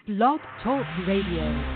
Blog Talk Radio.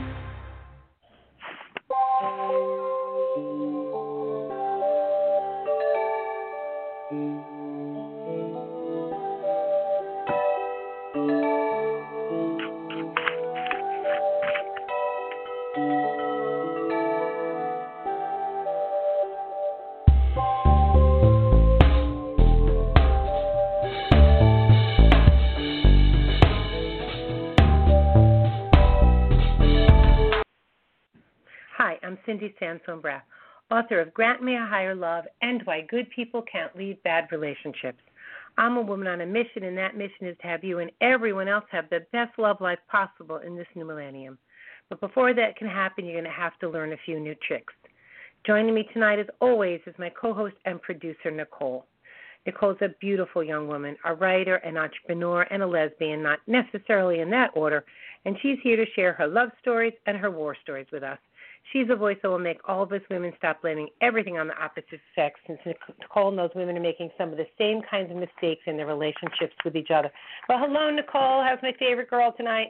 Hi, I'm Cindy Sansone-Braff, author of Grant Me a Higher Love and Why Good People Can't Leave Bad Relationships. I'm a woman on a mission, and that mission is to have you and everyone else have the best love life possible in this new millennium. But before that can happen, you're going to have to learn a few new tricks. Joining me tonight, as always, is my co-host and producer, Nicole. Nicole's a beautiful young woman, a writer, an entrepreneur, and a lesbian, not necessarily in that order, and she's here to share her love stories and her war stories with us. She's a voice that will make all of us women stop blaming everything on the opposite sex, since Nicole knows women are making some of the same kinds of mistakes in their relationships with each other. Well, hello, Nicole. How's my favorite girl tonight?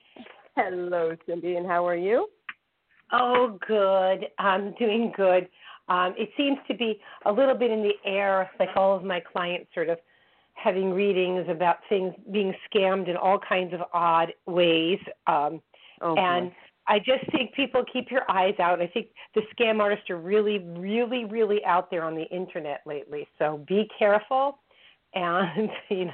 Hello, Cindy, and how are you? Oh, good. I'm doing good. It seems to be a little bit in the air, like all of my clients sort of having readings about things being scammed in all kinds of odd ways. And I just think people keep your eyes out. I think the scam artists are really, really, really out there on the internet lately. So be careful, and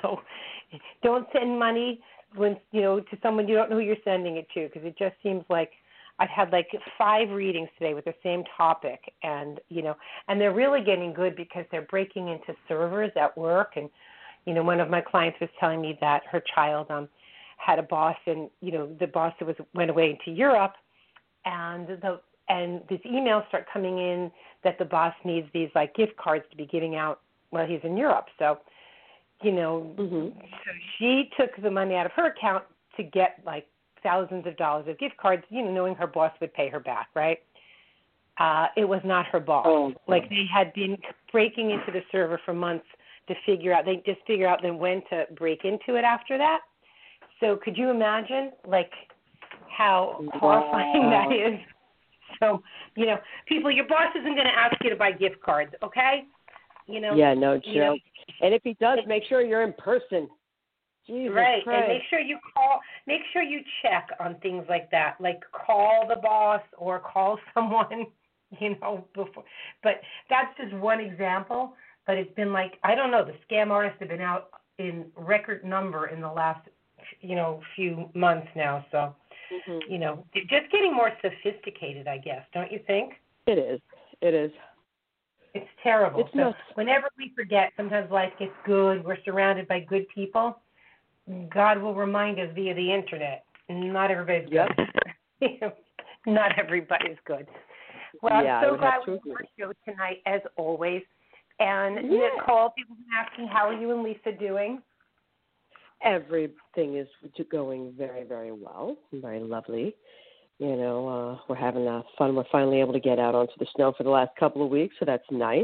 don't send money to someone you don't know who you're sending it to, because it just seems like I've had 5 readings today with the same topic, and they're really getting good because they're breaking into servers at work. And one of my clients was telling me that her child had a boss, and the boss went away to Europe, and these emails start coming in that the boss needs these gift cards to be giving out while he's in Europe. So, so she took the money out of her account to get thousands of dollars of gift cards, knowing her boss would pay her back, right? It was not her boss. They had been breaking into the server for months to figure out. They just figure out then when to break into it after that. So could you imagine, how horrifying that is? So, people, your boss isn't going to ask you to buy gift cards, okay? Yeah, no joke. And if he does, make sure you're in person. Jesus right, Christ. And make sure you check on things like that, call the boss or call someone, before. But that's just one example. But it's been I don't know, the scam artists have been out in record number in the last few months now. So, just getting more sophisticated, I guess, don't you think? It is. It's terrible. It's nuts. Whenever we forget, sometimes life gets good. We're surrounded by good people. God will remind us via the internet. Not everybody's good. Not everybody's good. Well, I'm so glad we're on our show tonight, as always. And Nicole, people have been asking, how are you and Lisa doing? Everything is going very, very well. Very lovely. We're having fun. We're finally able to get out onto the snow for the last couple of weeks, so that's nice.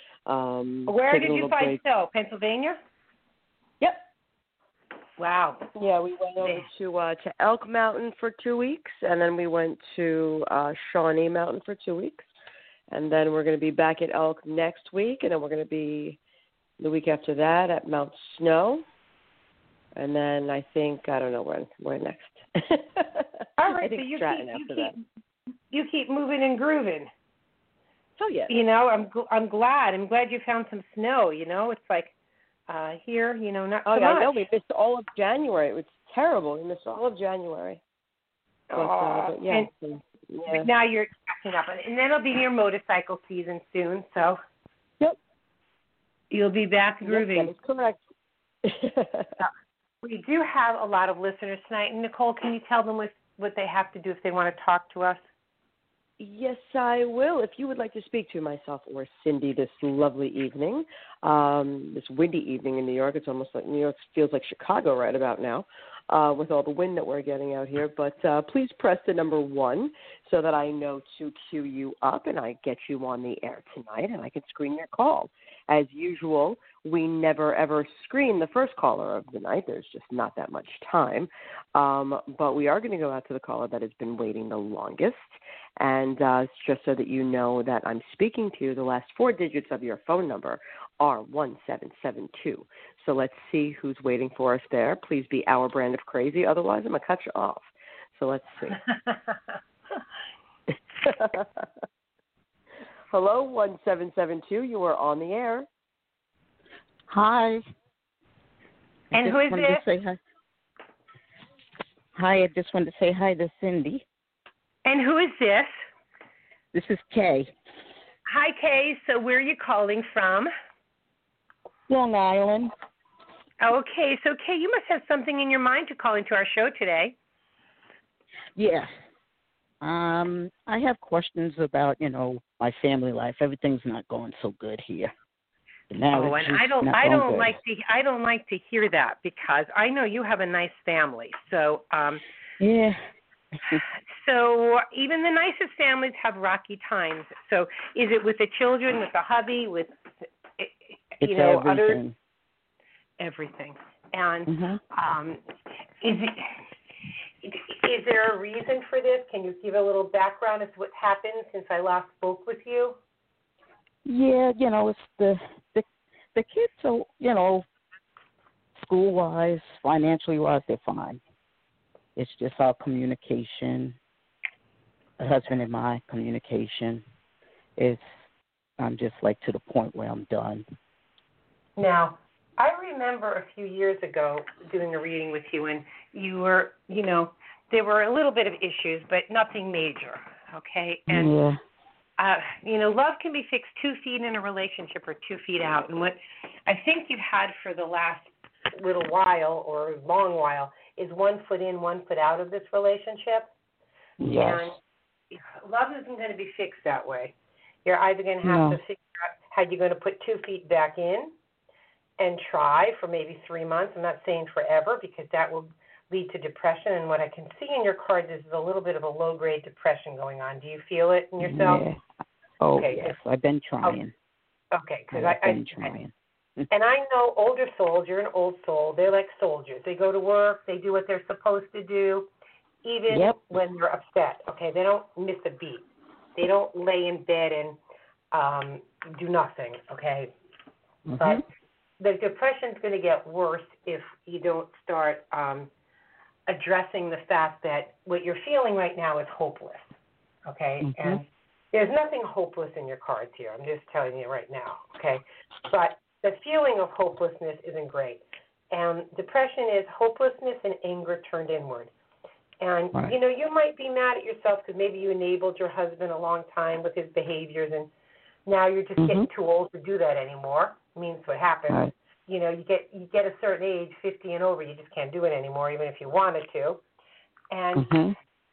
Where did you find snow? Pennsylvania? Yep. Wow. Yeah, we went over to Elk Mountain for 2 weeks, and then we went to Shawnee Mountain for 2 weeks. And then we're going to be back at Elk next week, and then we're going to be the week after that at Mount Snow. And then I don't know where next. All right, I think Stratton after that. You keep moving and grooving. Oh, yeah. I'm glad. I'm glad you found some snow, It's here, not so much. I know. We missed all of January. It was terrible. We missed all of January. But yeah. But now you're catching up. And then it'll be your motorcycle season soon, so. Yep. You'll be back grooving. Yes, that is correct. We do have a lot of listeners tonight. Nicole, can you tell them what they have to do if they want to talk to us? Yes, I will. If you would like to speak to myself or Cindy this lovely evening, this windy evening in New York, it's almost like New York feels like Chicago right about now with all the wind that we're getting out here. But please press the number 1 so that I know to queue you up and I get you on the air tonight and I can screen your call. As usual, we never, ever screen the first caller of the night. There's just not that much time. But we are going to go out to the caller that has been waiting the longest. And just so that you know that I'm speaking to you, the last 4 digits of your phone number are 1772. So let's see who's waiting for us there. Please be our brand of crazy. Otherwise, I'm going to cut you off. So let's see. Hello, 1772. You are on the air. Hi. And who is this? Say hi. Hi, I just wanted to say hi to Cindy. And who is this? This is Kay. Hi, Kay. So where are you calling from? Long Island. Okay. So, Kay, you must have something in your mind to call into our show today. Yeah. I have questions about, my family life. Everything's not going so good here. And I don't like to hear that because I know you have a nice family. So yeah. So even the nicest families have rocky times. So is it with the children, with the hubby, with everything. other everything? And is there a reason for this? Can you give a little background as to what's happened since I last spoke with you? Yeah, it's the kids are, school-wise, financially-wise, they're fine. It's just our communication, the husband and my communication. I'm just to the point where I'm done. Now, I remember a few years ago doing a reading with you, and you were, there were a little bit of issues, but nothing major, okay? And, love can be fixed 2 feet in a relationship or 2 feet out. And what I think you've had for the last little while or long while is 1 foot in, 1 foot out of this relationship. Yes. And love isn't going to be fixed that way. You're either going to have to figure out how you're going to put 2 feet back in and try for maybe 3 months. I'm not saying forever because that will lead to depression. And what I can see in your cards is a little bit of a low-grade depression going on. Do you feel it in yourself? Yeah. Oh, okay, yes. I've been trying. Okay, because I've been trying. And I know older souls, you're an old soul, they're like soldiers. They go to work, they do what they're supposed to do, even when they're upset. Okay, they don't miss a beat. They don't lay in bed and do nothing, okay? Mm-hmm. But the depression's going to get worse if you don't start addressing the fact that what you're feeling right now is hopeless, okay? Mm-hmm. And there's nothing hopeless in your cards here. I'm just telling you right now, okay? But the feeling of hopelessness isn't great. And depression is hopelessness and anger turned inward. And, you might be mad at yourself because maybe you enabled your husband a long time with his behaviors, and now you're just getting too old to do that anymore. I mean, that's what happens. Right. You get a certain age, 50 and over, you just can't do it anymore, even if you wanted to. And,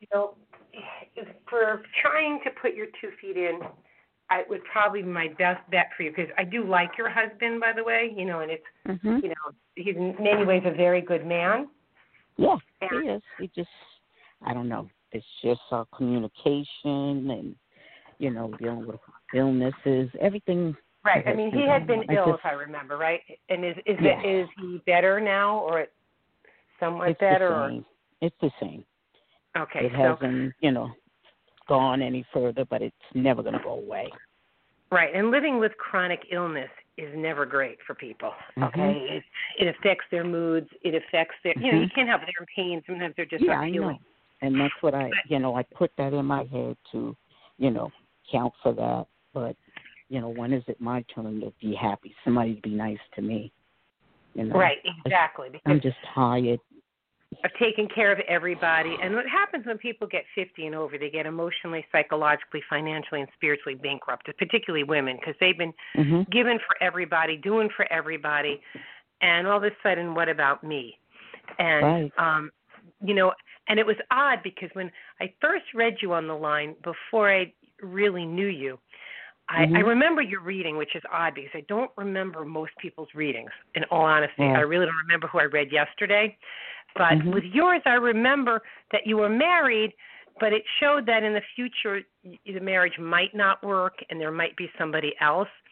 for trying to put your 2 feet in, I would probably be my best bet for you because I do like your husband, by the way, and it's, he's in many ways a very good man. Yeah, he is. He just, I don't know. It's just our communication and, dealing with illnesses, everything. Right. I mean, he had been ill, if I remember, right? And is he better now or somewhat better? It's the same. Okay. It hasn't, gone any further, but it's never going to go away. Right. And living with chronic illness is never great for people. Okay. It affects their moods. It affects their, you can't help it. They're in pain. Sometimes they're just not feeling. I know. And that's what I put that in my head to, count for that. But, when is it my turn to be happy? Somebody to be nice to me. Right, exactly. Because I'm just tired of taking care of everybody. And what happens when people get 50 and over, they get emotionally, psychologically, financially, and spiritually bankrupted, particularly women, because they've been given for everybody, doing for everybody, and all of a sudden, what about me? And, and it was odd because when I first read you on the line, before I really knew you, I remember your reading, which is odd because I don't remember most people's readings, in all honesty. I really don't remember who I read yesterday. But with yours, I remember that you were married, but it showed that in the future the marriage might not work and there might be somebody else.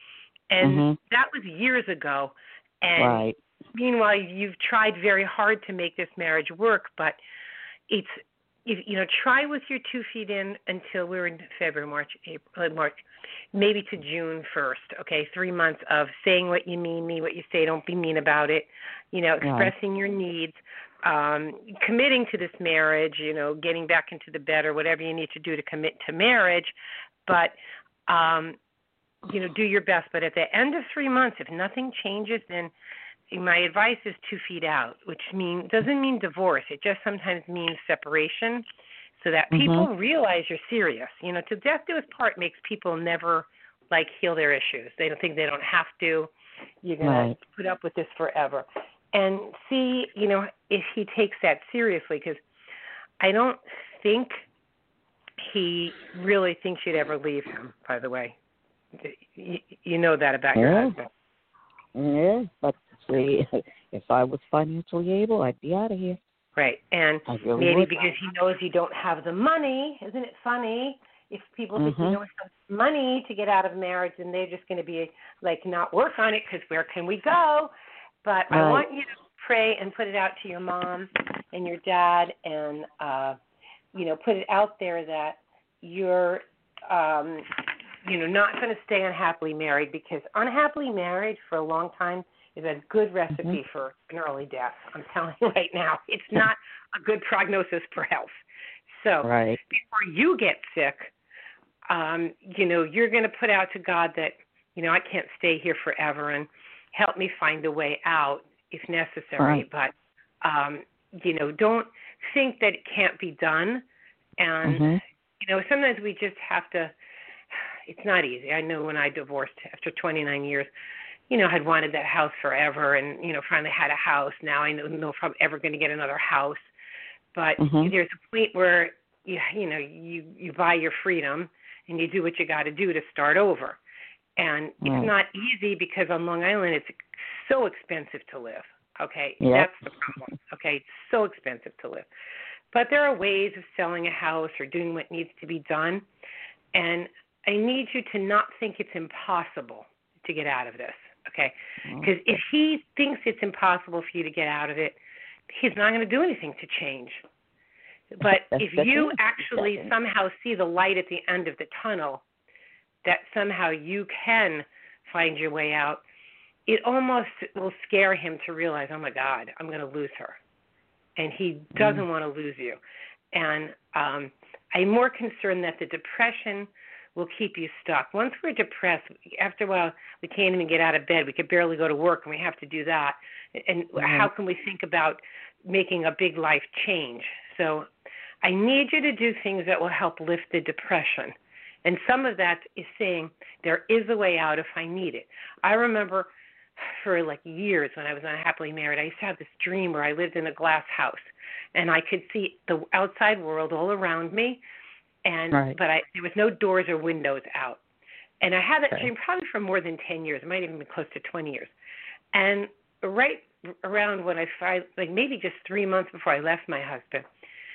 And that was years ago. And meanwhile, you've tried very hard to make this marriage work, but it's, try with your 2 feet in until we're in February, March, maybe to June 1st, okay? 3 months of saying what you mean what you say, don't be mean about it, expressing your needs, committing to this marriage, getting back into the bed or whatever you need to do to commit to marriage, but, do your best. But at the end of 3 months, if nothing changes, then my advice is 2 feet out, which doesn't mean divorce. It just sometimes means separation, so that people realize you're serious. To death do us part makes people never heal their issues. They don't think they don't have to. You're going to put up with this forever. And see, if he takes that seriously, because I don't think he really thinks you'd ever leave him, by the way. You know that about your husband. Yeah, but see, if I was financially able, I'd be out of here. Right, and really maybe would. because he knows you don't have the money. Isn't it funny? If people think you don't have money to get out of marriage, then they're just going to be not work on it, because where can we go? But I want you to pray and put it out to your mom and your dad, and put it out there that you're not going to stay unhappily married, because unhappily married for a long time is a good recipe for an early death. I'm telling you right now, it's not a good prognosis for health. So before you get sick, you're going to put out to God that, I can't stay here forever, and help me find a way out if necessary. But, don't think that it can't be done. And, sometimes we just have to, it's not easy. I know when I divorced after 29 years, I'd wanted that house forever, and, finally had a house. Now I don't know if I'm ever going to get another house. But there's a point where, you buy your freedom and you do what you got to do to start over. And it's not easy, because on Long Island it's so expensive to live. Okay, that's the problem. Okay, it's so expensive to live. But there are ways of selling a house or doing what needs to be done. And I need you to not think it's impossible to get out of this. Okay, because if he thinks it's impossible for you to get out of it, he's not going to do anything to change. But if you actually somehow see the light at the end of the tunnel, that somehow you can find your way out, it almost will scare him to realize, oh, my God, I'm going to lose her. And he doesn't want to lose you. And I'm more concerned that the depression will keep you stuck. Once we're depressed, after a while, we can't even get out of bed. We could barely go to work, and we have to do that. And how can we think about making a big life change? So I need you to do things that will help lift the depression. And some of that is saying there is a way out if I need it. I remember for years when I was unhappily married, I used to have this dream where I lived in a glass house, and I could see the outside world all around me, and but there was no doors or windows out. And I had that dream probably for more than 10 years. It might even be close to 20 years. And right around when maybe just 3 months before I left my husband,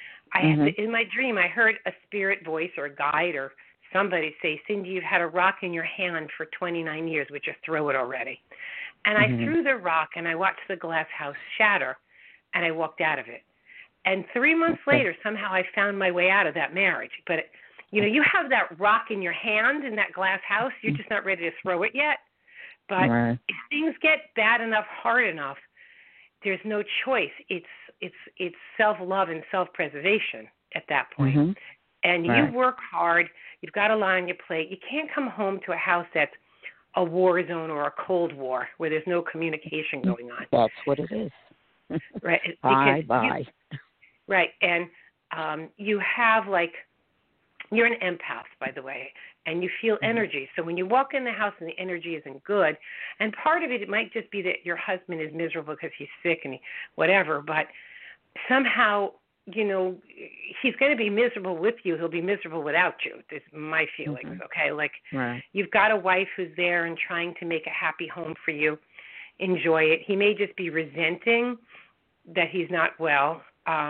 in my dream I heard a spirit voice or a guide or somebody say, Cindy, you've had a rock in your hand for 29 years. Would you throw it already? And I threw the rock, and I watched the glass house shatter, and I walked out of it. And 3 months later, somehow I found my way out of that marriage. But, you have that rock in your hand in that glass house. You're just not ready to throw it yet. But if things get bad enough, hard enough, there's no choice. It's self-love and self-preservation at that point. And you work hard. You've got a lot on your plate. You can't come home to a house that's a war zone or a Cold War where there's no communication going on. That's what it is. Right. Bye. Right. And you have you're an empath, by the way, and you feel energy. So when you walk in the house and the energy isn't good, and part of it might just be that your husband is miserable because he's sick and whatever, but somehow, he's going to be miserable with you. He'll be miserable without you. This is my feelings, okay? You've got a wife who's there and trying to make a happy home for you. Enjoy it. He may just be resenting that he's not well,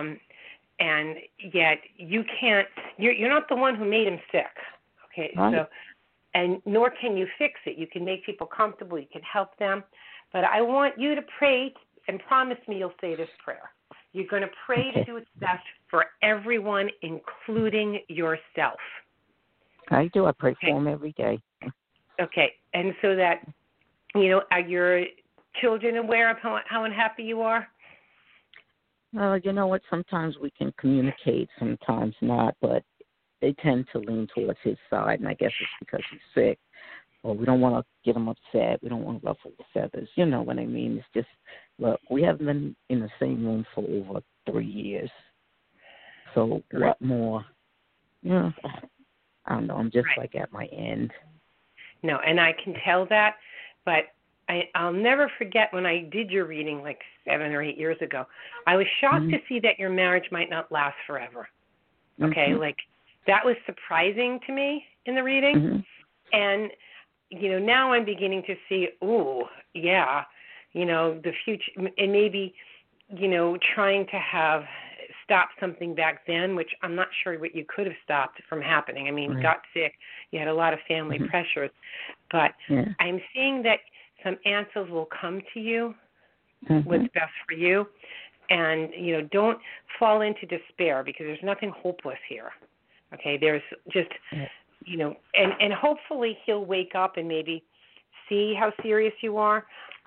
and yet you can't, you're not the one who made him sick, okay? So, and nor can you fix it. You can make people comfortable. You can help them. But I want you to pray and promise me you'll say this prayer. You're going to pray to do what's best for everyone, including yourself. I do. I pray for them every day. Okay. And so that, are your children aware of how unhappy you are? Well, you know what? Sometimes we can communicate, sometimes not, but they tend to lean towards his side, and I guess it's because he's sick. Or we don't want to get him upset. We don't want to ruffle the feathers. You know what I mean? It's just, look, we haven't been in the same room for over 3 years. So what more? I don't know. I'm just like at my end. No, and I can tell that, but I'll never forget when I did your reading like 7 or 8 years ago. I was shocked to see that your marriage might not last forever. Okay, like that was surprising to me in the reading. And, now I'm beginning to see, the future, and maybe, trying to have stopped something back then, which I'm not sure what you could have stopped from happening. I mean, you got sick, you had a lot of family pressures, but I'm seeing that some answers will come to you, what's best for you, and, don't fall into despair because there's nothing hopeless here. Okay, there's just, and hopefully he'll wake up and maybe see how serious you are.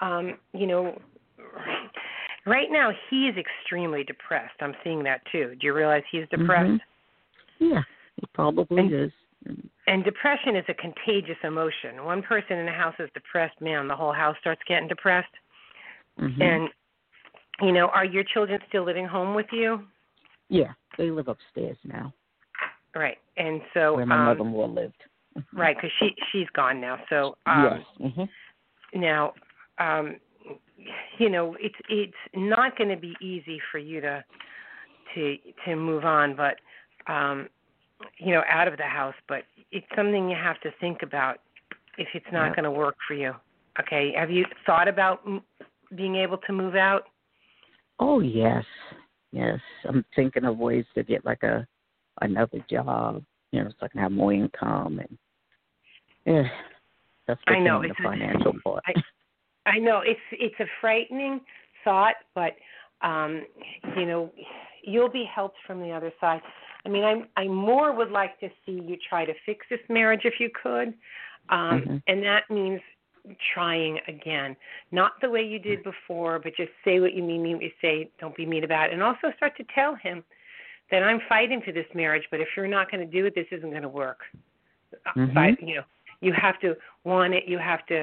Right now he is extremely depressed. I'm seeing that too. Do you realize he's depressed? Yeah, he probably is. And depression is a contagious emotion. One person in a house is depressed, man, the whole house starts getting depressed. And, are your children still living home with you? Yeah, they live upstairs now. Right, and so where my mother-in-law lived. Right, because she's gone now. So yes. Now, it's not going to be easy for you to move on, but out of the house. But it's something you have to think about if it's not going to work for you. Okay, have you thought about being able to move out? Oh yes. I'm thinking of ways to get like another job, so I can have more income, and that's the financial part. I know it's a frightening thought, but you'll be helped from the other side. I mean, I more would like to see you try to fix this marriage if you could, and that means trying again, not the way you did before, but just say what you mean to say. Don't be mean about it, and also start to tell him that I'm fighting for this marriage, but if you're not going to do it, this isn't going to work. But, you have to want it. You have to,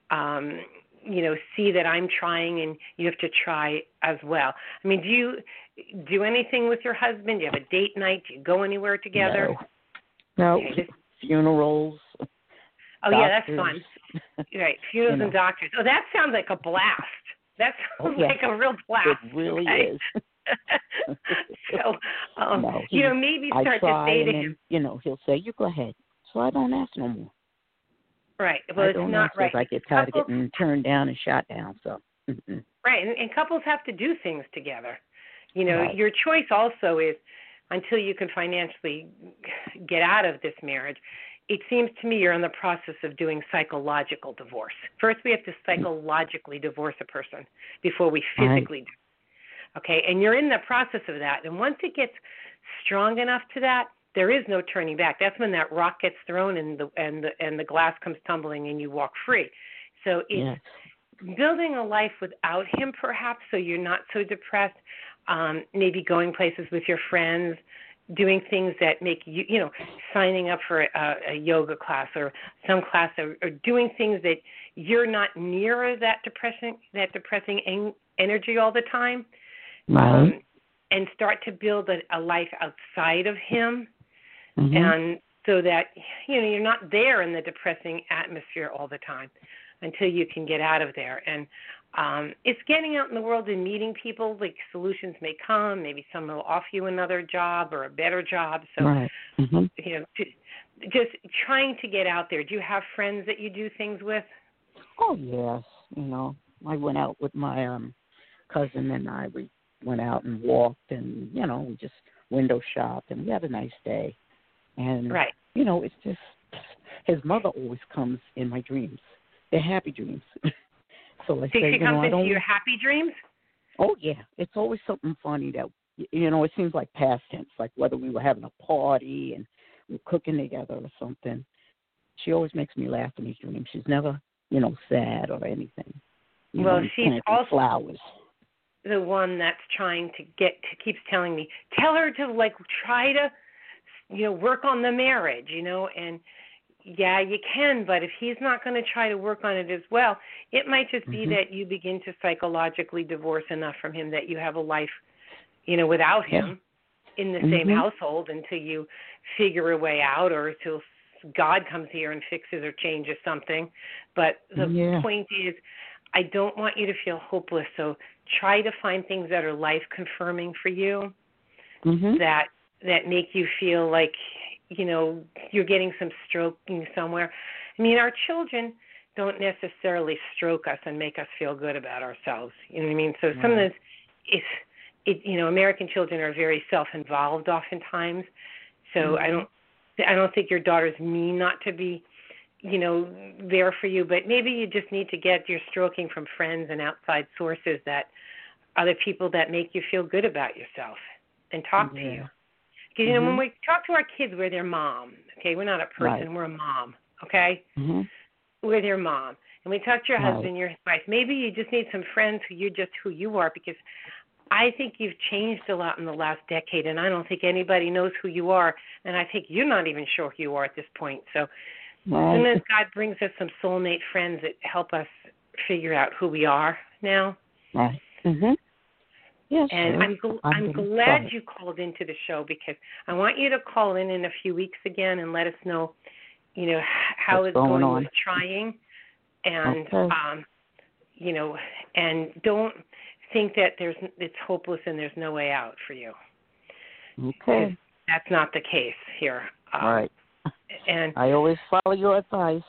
see that I'm trying, and you have to try as well. I mean, do you do anything with your husband? Do you have a date night? Do you go anywhere together? No. Funerals. Oh, doctors. Yeah, that's fun. Right, funerals and doctors. Oh, that sounds like a blast. That sounds like a real blast. It really is. So, maybe start to say to him. He'll say, "You go ahead." So I don't ask no more. Right. Well, it's not right. I get tired of getting turned down and shot down. So. Right, and couples have to do things together. Your choice also is until you can financially get out of this marriage. It seems to me you're in the process of doing psychological divorce. First, we have to psychologically divorce a person before we physically do. Okay, and you're in the process of that. And once it gets strong enough to that, there is no turning back. That's when that rock gets thrown and the glass comes tumbling and you walk free. So it's building a life without him, perhaps, so you're not so depressed. Maybe going places with your friends, doing things that make you, signing up for a yoga class or some class, or doing things that you're not near that depressing energy all the time. Right. And start to build a life outside of him, and so that you're not there in the depressing atmosphere all the time until you can get out of there. And it's getting out in the world and meeting people. Like solutions may come. Maybe someone will offer you another job or a better job. So just trying to get out there. Do you have friends that you do things with? Oh yes. I went out with my cousin and we went out and walked and, we just window shopped and we had a nice day. And, it's just, his mother always comes in my dreams. They're happy dreams. So I say, she you comes know, I into don't. your happy dreams? Oh yeah, it's always something funny that, you know. It seems like past tense, like whether we were having a party and we were cooking together or something. She always makes me laugh in these dreams. She's never, you know, sad or anything. You Well, know, she's planting also flowers. the one that's trying to keeps telling me, tell her to like try to, you know, work on the marriage, you know, and yeah, you can, but if he's not going to try to work on it as well, it might just be that you begin to psychologically divorce enough from him that you have a life, you know, without him in the same household until you figure a way out, or until God comes here and fixes or changes something. But the point is, I don't want you to feel hopeless, so try to find things that are life confirming for you, that make you feel like, you know, you're getting some stroking somewhere. I mean, our children don't necessarily stroke us and make us feel good about ourselves. You know what I mean? So sometimes you know, American children are very self-involved oftentimes. So I don't think your daughters mean not to be, you know, there for you, but maybe you just need to get your stroking from friends and outside sources, that other people that make you feel good about yourself and talk to you. Because, you know, when we talk to our kids, we're their mom, okay? We're not a person, we're a mom, okay? We're their mom. And we talk to your husband, your wife. Maybe you just need some friends who you're just who you are, because I think you've changed a lot in the last decade, and I don't think anybody knows who you are, and I think you're not even sure who you are at this point. So sometimes God brings us some soulmate friends that help us figure out who we are now. Yes, and I'm glad you called into the show, because I want you to call in a few weeks again and let us know, you know, how it's going with trying, and you know, and don't think that it's hopeless and there's no way out for you. Okay, that's not the case here. Right. And I always follow your advice.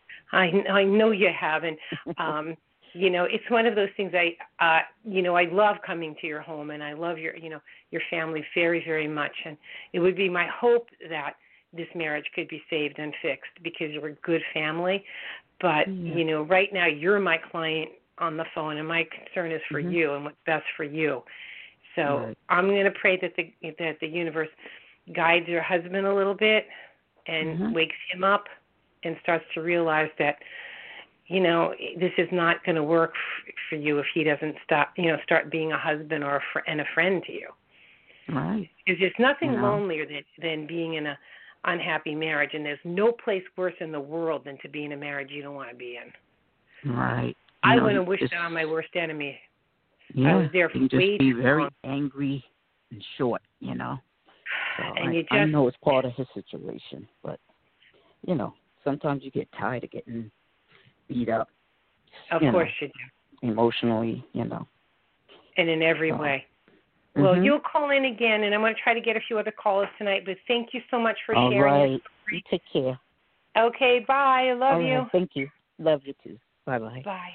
I know you have, and you know, it's one of those things. You know, I love coming to your home, and I love your family very, very much. And it would be my hope that this marriage could be saved and fixed, because you're a good family. But you know, right now you're my client on the phone, and my concern is for you and what's best for you. So I'm going to pray that the universe guides your husband a little bit and wakes him up and starts to realize that, you know, this is not going to work for you if he doesn't start being a husband or a friend to you. Right. Because there's nothing lonelier than being in an unhappy marriage, and there's no place worse in the world than to be in a marriage you don't want to be in. Right. I wouldn't wish that on my worst enemy. I was there for way too long. You just be very angry and short, you know. So and I know it's part of his situation, but, you know, sometimes you get tired of getting beat up. Of course you do. Emotionally, you know. And in every way. Well, you'll call in again, and I'm going to try to get a few other callers tonight, but thank you so much for sharing. All right. You take care. Okay, bye. I love you. Thank you. Love you, too. Bye-bye. Bye.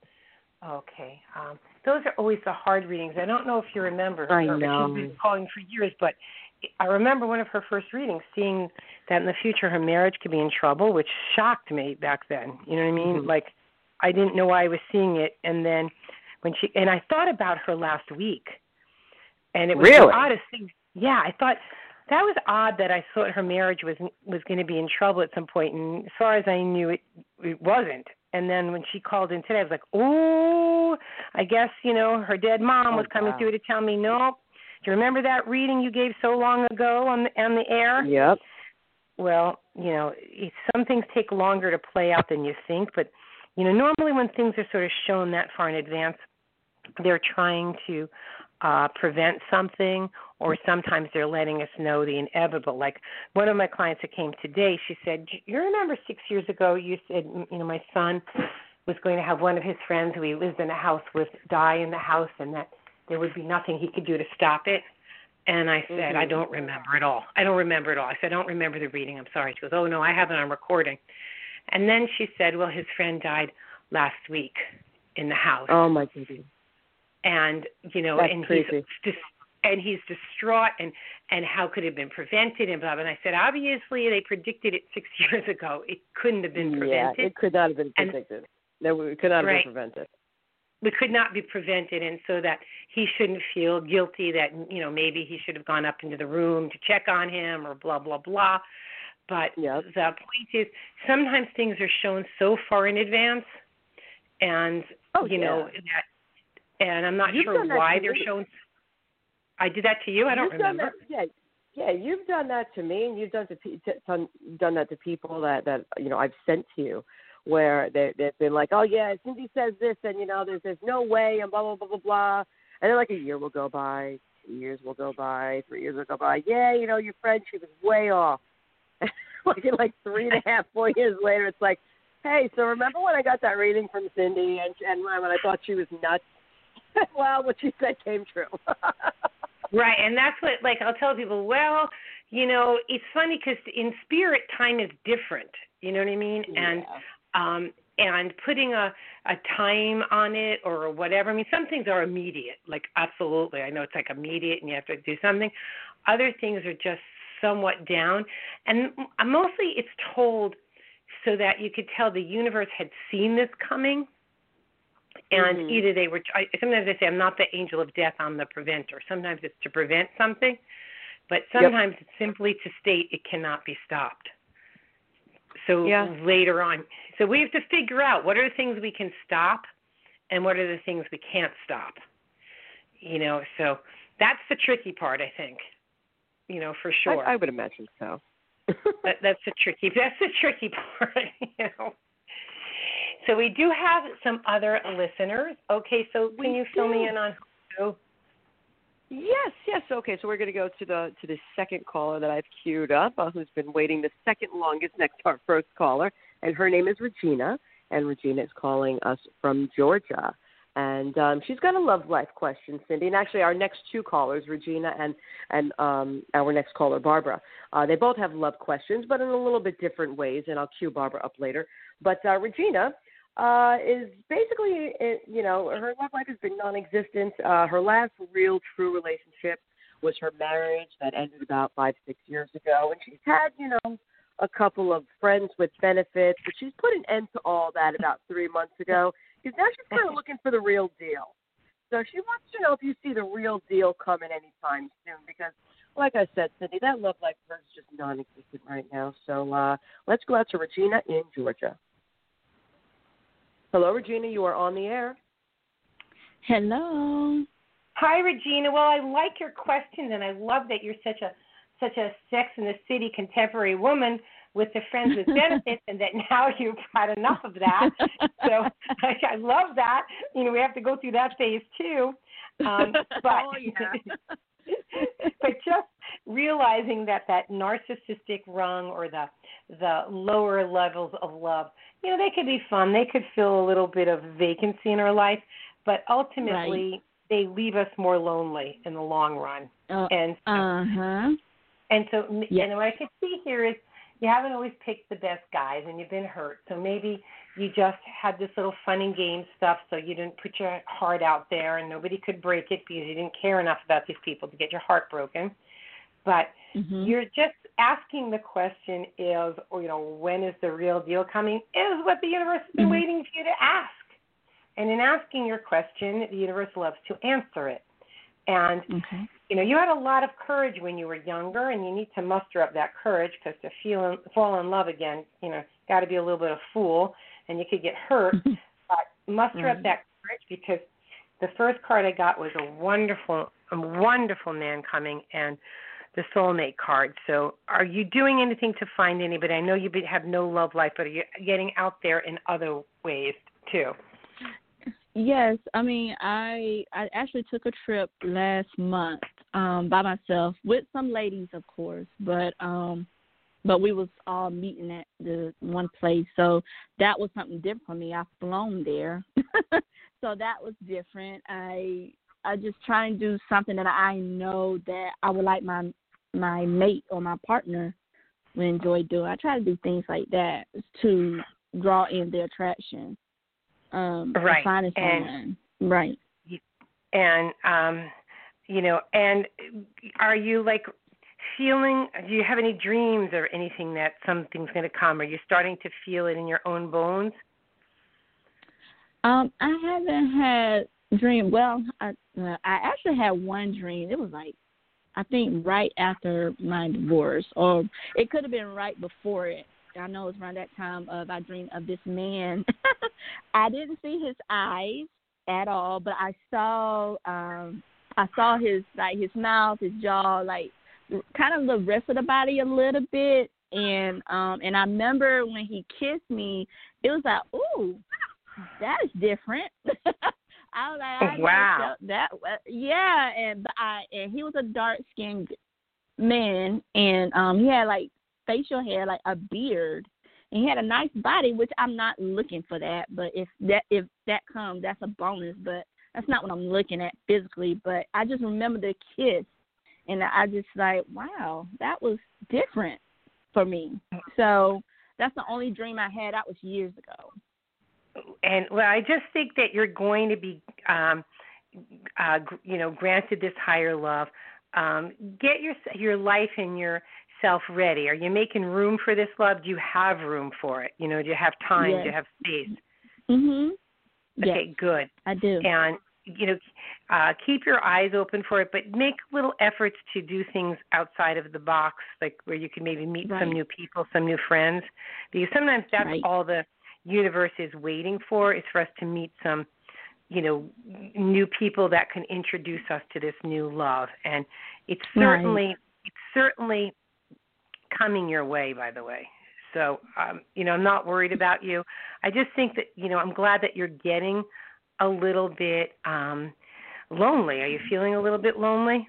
Okay. Those are always the hard readings. I don't know if you remember. I know. She's been calling for years, but I remember one of her first readings, seeing that in the future her marriage could be in trouble, which shocked me back then. You know what I mean? Like, I didn't know why I was seeing it. And then and I thought about her last week. And it was the oddest thing. Yeah, I thought that was odd that I thought her marriage was going to be in trouble at some point. And as far as I knew, it wasn't. And then when she called in today, I was like, oh, I guess, you know, her dead mom was coming through to tell me, no. Do you remember that reading you gave so long ago on the air? Yep. Well, you know, some things take longer to play out than you think. But, you know, normally when things are sort of shown that far in advance, they're trying to prevent something, or sometimes they're letting us know the inevitable. Like one of my clients that came today, she said, you remember 6 years ago you said, you know, my son was going to have one of his friends who he lives in a house with die in the house, and that there would be nothing he could do to stop it. And I said, I don't remember at all. I don't remember at all. I said, I don't remember the reading. I'm sorry. She goes, oh, no, I have it on recording. And then she said, well, his friend died last week in the house. Oh, my goodness. And, you know, That's and crazy. and he's distraught, and how could it have been prevented, and blah, blah. And I said, obviously, they predicted it 6 years ago. It couldn't have been prevented. Yeah, it could not have been predicted. No, it could not have been prevented. It could not be prevented, and so that he shouldn't feel guilty that, maybe he should have gone up into the room to check on him or blah, blah, blah. But the point is, sometimes things are shown so far in advance, and, and I'm not sure why they're shown. I did that to you? I don't remember. You've done that to me, and you've done that to people that I've sent to you, where they've been like, oh yeah, Cindy says this, and there's no way, and blah blah blah blah blah, and then like a year will go by, 2 years will go by, 3 years will go by. Yeah, your friend, she was way off. like 3.5, 4 years later, it's like, hey, so remember when I got that reading from Cindy, and when I thought she was nuts? Well, what she said came true. Right, and that's what, I'll tell people, well, it's funny because in spirit, time is different. You know what I mean? Yeah. And putting a time on it or whatever. I mean, some things are immediate, absolutely. I know it's immediate and you have to do something. Other things are just somewhat down. And mostly it's told so that you could tell the universe had seen this coming. And either they were, sometimes they say, I'm not the angel of death, I'm the preventer. Sometimes it's to prevent something, but sometimes it's simply to state it cannot be stopped. So later on, so we have to figure out what are the things we can stop and what are the things we can't stop. So that's the tricky part, I think, for sure. I would imagine so. that's the tricky part, So we do have some other listeners. Okay, so can you fill me in on who? Yes. Okay, so we're going to go to the second caller that I've queued up, who's been waiting the second longest next to our first caller, and her name is Regina, and Regina is calling us from Georgia. And she's got a love life question, Cindy. And actually, our next two callers, Regina and our next caller, Barbara, they both have love questions, but in a little bit different ways. And I'll cue Barbara up later. But Regina is basically, her love life has been non-existent. Her last real, true relationship was her marriage that ended about 5-6 years ago. And she's had, a couple of friends with benefits, but she's put an end to all that about 3 months ago. Because now she's kind of looking for the real deal. So she wants to know if you see the real deal coming anytime soon. Because, like I said, Cindy, that love life of hers is just non-existent right now. So let's go out to Regina in Georgia. Hello, Regina. You are on the air. Hello. Hi, Regina. Well, I like your questions, and I love that you're such a Sex in the City contemporary woman with the friends with benefits, and that now you've had enough of that. So I love that. We have to go through that phase too. But but just realizing that narcissistic rung or the lower levels of love, they could be fun. They could fill a little bit of vacancy in our life, but ultimately they leave us more lonely in the long run. And so and what I can see here is, you haven't always picked the best guys, and you've been hurt. So maybe you just had this little fun and game stuff, so you didn't put your heart out there, and nobody could break it because you didn't care enough about these people to get your heart broken. But you're just asking the question is, when is the real deal coming, is what the universe has been waiting for you to ask. And in asking your question, the universe loves to answer it. And, you had a lot of courage when you were younger, and you need to muster up that courage, because to fall in love again, got to be a little bit of a fool, and you could get hurt. But muster up that courage, because the first card I got was a wonderful man coming, and the soulmate card. So are you doing anything to find anybody? I know you have no love life, but are you getting out there in other ways too? Yes, I mean, I actually took a trip last month by myself with some ladies, of course, but we was all meeting at the one place, so that was something different for me. I've flown there, so that was different. I just try and do something that I know that I would like my mate or my partner would enjoy doing. I try to do things like that to draw in their attraction. Right. Finding someone. Right. And and are you like feeling, do you have any dreams or anything that something's going to come? Are you starting to feel it in your own bones? I haven't had dream. Well, I actually had one dream. It was like, I think right after my divorce, or it could have been right before it. I know it's around that time I dreamed of this man. I didn't see his eyes at all, but I saw his mouth, his jaw, like kind of the rest of the body a little bit, and I remember when he kissed me, it was like, ooh, that is different. I was like, wow, that yeah, and he was a dark skinned man, and he had like facial hair, like a beard, and he had a nice body, which I'm not looking for that, but if that comes, that's a bonus, but that's not what I'm looking at physically. But I just remember the kiss, and I just like, wow, that was different for me. So that's the only dream I had. That was years ago. And well, I just think that you're going to be, granted this higher love. Get your life and yourself ready. Are you making room for this love? Do you have room for it? Do you have time? Yes. Do you have space? Mhm. Okay, yes, good. I do. And keep your eyes open for it, but make little efforts to do things outside of the box, like where you can maybe meet some new people, some new friends, because sometimes that's all the universe is waiting for, is for us to meet some, new people that can introduce us to this new love. And it's certainly coming your way, by the way. So, I'm not worried about you. I just think that, I'm glad that you're getting a little bit lonely. Are you feeling a little bit lonely?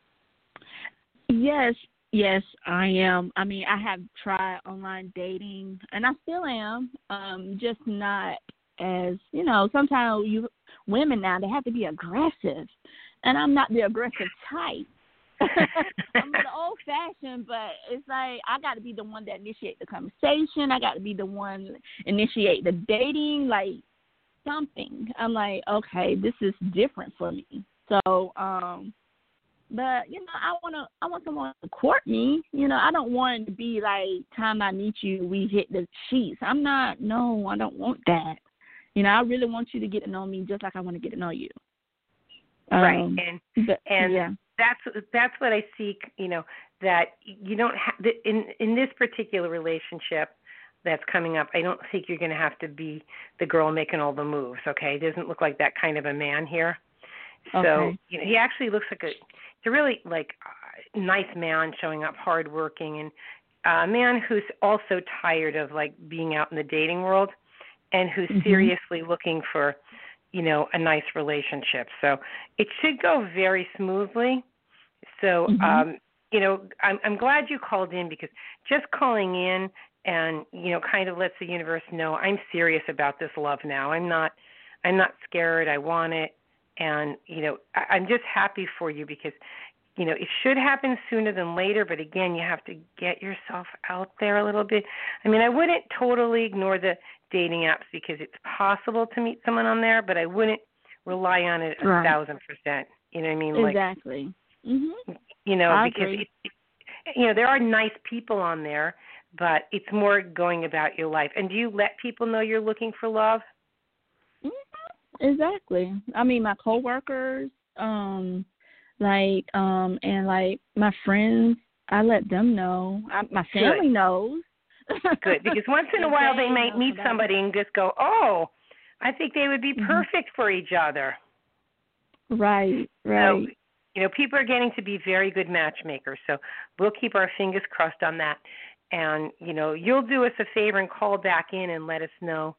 Yes, I am. I mean, I have tried online dating, and I still am, just not as, sometimes women now, they have to be aggressive, and I'm not the aggressive type. I'm the old-fashioned, but it's like I got to be the one that initiate the conversation. I got to be the one initiate the dating, like something. I'm like, okay, this is different for me. So, but I want someone to court me. I don't want it to be like, time I meet you, we hit the sheets. I don't want that. I really want you to get to know me just like I want to get to know you. Right, and yeah. That's what I seek. That you don't have in this particular relationship that's coming up. I don't think you're going to have to be the girl making all the moves. Okay, it doesn't look like that kind of a man here. So he actually looks like a really nice man, showing up, hardworking, and a man who's also tired of being out in the dating world, and who's seriously looking for a nice relationship. So it should go very smoothly. So I'm glad you called in, because just calling in and kind of lets the universe know I'm serious about this love now. I'm not scared. I want it. And, I'm just happy for you, because, it should happen sooner than later. But, again, you have to get yourself out there a little bit. I mean, I wouldn't totally ignore the dating apps, because it's possible to meet someone on there, but I wouldn't rely on it 1,000%. You know what I mean? Exactly. I because, there are nice people on there, but it's more going about your life. And do you let people know you're looking for love? Exactly. I mean, my coworkers, and my friends, I let them know. My family knows. Good, because once in a while they might meet somebody and just go, "Oh, I think they would be perfect for each other." Right. So, people are getting to be very good matchmakers. So we'll keep our fingers crossed on that. And you'll do us a favor and call back in and let us know.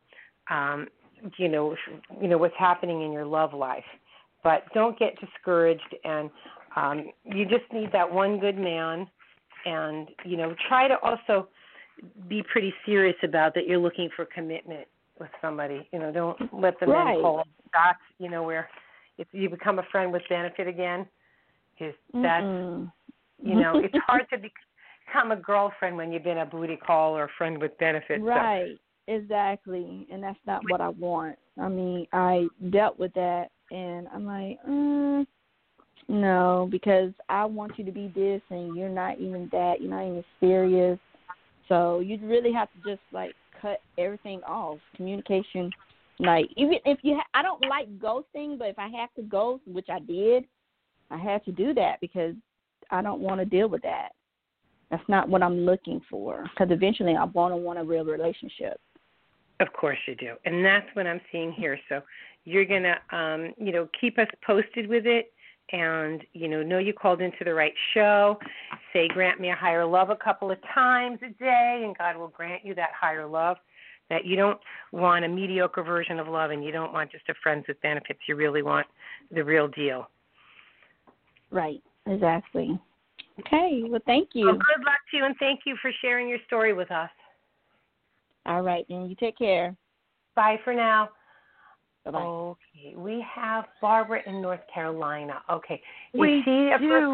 What's happening in your love life. But don't get discouraged, and you just need that one good man, and, try to also be pretty serious about that you're looking for commitment with somebody. Don't let the men call dots, where you become a friend with benefit again, because that's, it's hard to become a girlfriend when you've been a booty call or a friend with benefit. Right. So. Exactly, and that's not what I want. I mean, I dealt with that, and I'm like, No, because I want you to be this, and you're not even that. You're not even serious. So you really have to just like cut everything off. Communication, like even if I don't like ghosting, but if I have to ghost, which I did, I had to do that because I don't want to deal with that. That's not what I'm looking for. Because eventually I want a real relationship. Of course you do, and that's what I'm seeing here. So you're gonna, keep us posted with it. And, know you called into the right show. Say, grant me a higher love a couple of times a day, and God will grant you that higher love. That you don't want a mediocre version of love, and you don't want just a friends with benefits. You really want the real deal. Right, exactly. Okay, well, thank you. Well, good luck to you, and thank you for sharing your story with us. All right, then you take care. Bye for now. Bye-bye. Okay, we have Barbara in North Carolina. Okay, We do.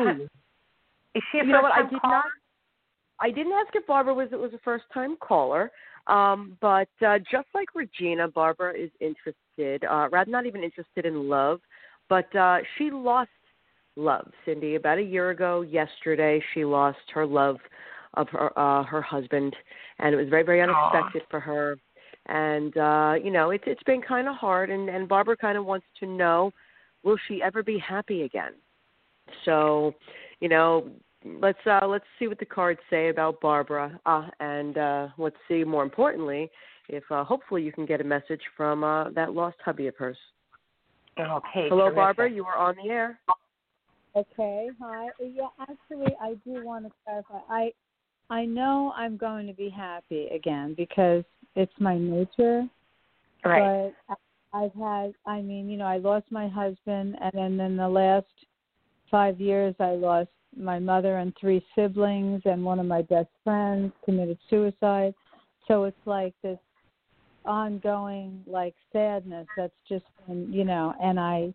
Is she a You know what? first-time caller? I didn't ask if Barbara was a first-time caller, but just like Regina, Barbara is interested, rather not even interested in love, but she lost love, Cindy. About a year ago, yesterday, she lost her love of her husband, and it was very, very unexpected for her. And, it's been kind of hard, and Barbara kind of wants to know, will she ever be happy again? So, let's see what the cards say about Barbara, and let's see, more importantly, if hopefully you can get a message from that lost hubby of hers. Okay. Hello, terrific. Barbara. You are on the air. Okay. Hi. Yeah, actually, I do want to clarify. I know I'm going to be happy again because it's my nature. Right. But I lost my husband, and then in the last 5 years, I lost my mother and 3 siblings, and one of my best friends committed suicide. So it's like this ongoing, like, sadness that's just been, and I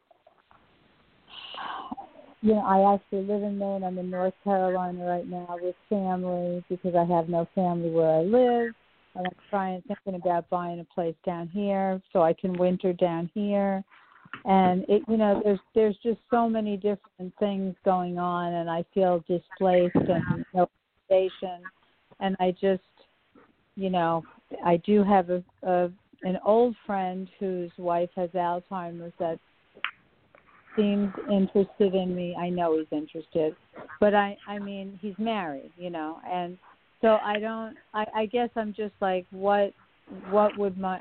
actually live in Maine. I'm in North Carolina right now with family because I have no family where I live. And I'm thinking about buying a place down here so I can winter down here. And there's just so many different things going on, and I feel displaced and no foundation. And I just, I do have an old friend whose wife has Alzheimer's that seems interested in me. I know he's interested, but I mean, he's married, and so I guess I'm just like, what would my,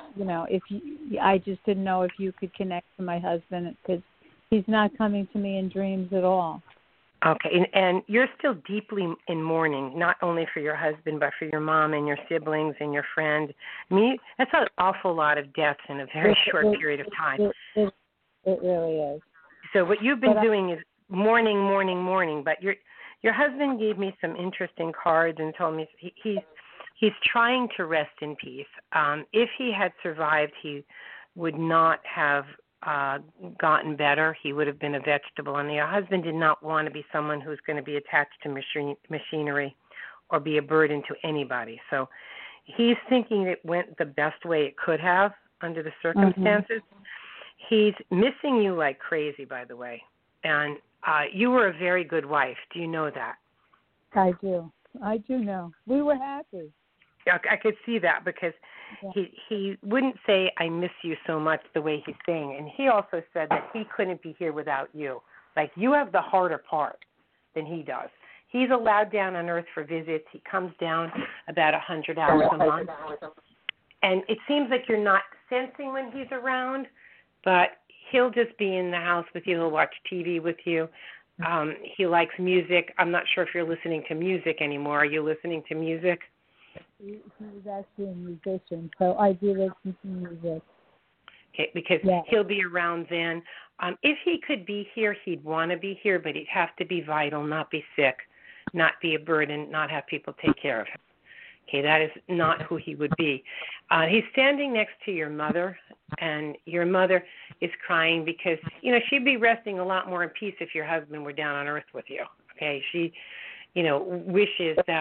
I just didn't know if you could connect to my husband because he's not coming to me in dreams at all. Okay, and you're still deeply in mourning, not only for your husband, but for your mom and your siblings and your friend. I mean, that's an awful lot of deaths in a very short period of time. It really is. So what you've been doing is mourning, but your husband gave me some interesting cards and told me he's trying to rest in peace. If he had survived, he would not have gotten better. He would have been a vegetable. And your husband did not want to be someone who's going to be attached to machinery or be a burden to anybody. So he's thinking it went the best way it could have under the circumstances. Mm-hmm. He's missing you like crazy, by the way. And you were a very good wife. Do you know that? I do know. We were happy. I could see that because he wouldn't say, I miss you so much the way he's saying. And he also said that he couldn't be here without you. Like, you have the harder part than he does. He's allowed down on Earth for visits. He comes down about 100 hours a month. And it seems like you're not sensing when he's around, but he'll just be in the house with you. He'll watch TV with you. He likes music. I'm not sure if you're listening to music anymore. Are you listening to music? He was actually a musician, so I do listen to music. Okay, because he'll be around then. If he could be here, he'd want to be here, but he'd have to be vital, not be sick, not be a burden, not have people take care of him. Okay, that is not who he would be. He's standing next to your mother, and your mother is crying because, she'd be resting a lot more in peace if your husband were down on Earth with you. Okay, she, wishes that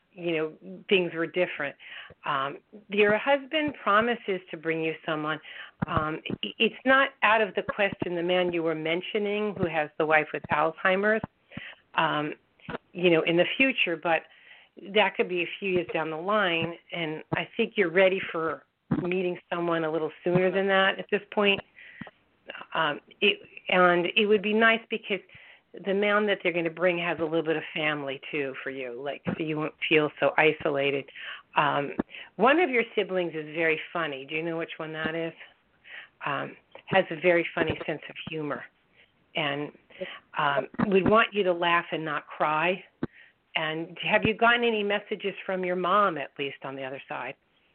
things were different. Your husband promises to bring you someone. It's not out of the question the man you were mentioning who has the wife with Alzheimer's, in the future, but that could be a few years down the line, and I think you're ready for meeting someone a little sooner than that at this point. It would be nice because the man that they're going to bring has a little bit of family too for you, so you won't feel so isolated. One of your siblings is very funny. Do you know which one that is? Has a very funny sense of humor, and we'd want you to laugh and not cry. And have you gotten any messages from your mom, at least, on the other side?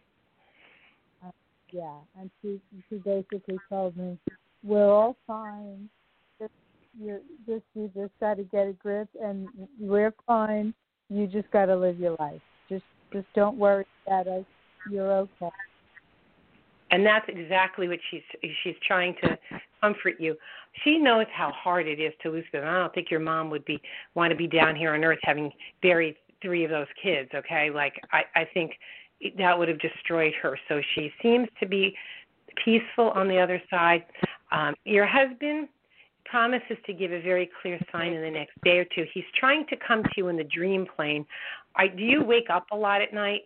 Yeah, and she basically told me, we're all fine. You just got to get a grip, and we're fine. You just got to live your life. Just don't worry about us. You're okay. And that's exactly what she's trying to comfort you. She knows how hard it is to lose them. I don't think your mom would want to be down here on Earth having buried 3 of those kids. Okay, I think that would have destroyed her. So she seems to be peaceful on the other side. Your husband promises to give a very clear sign in the next day or two. He's trying to come to you in the dream plane. Do you wake up a lot at night?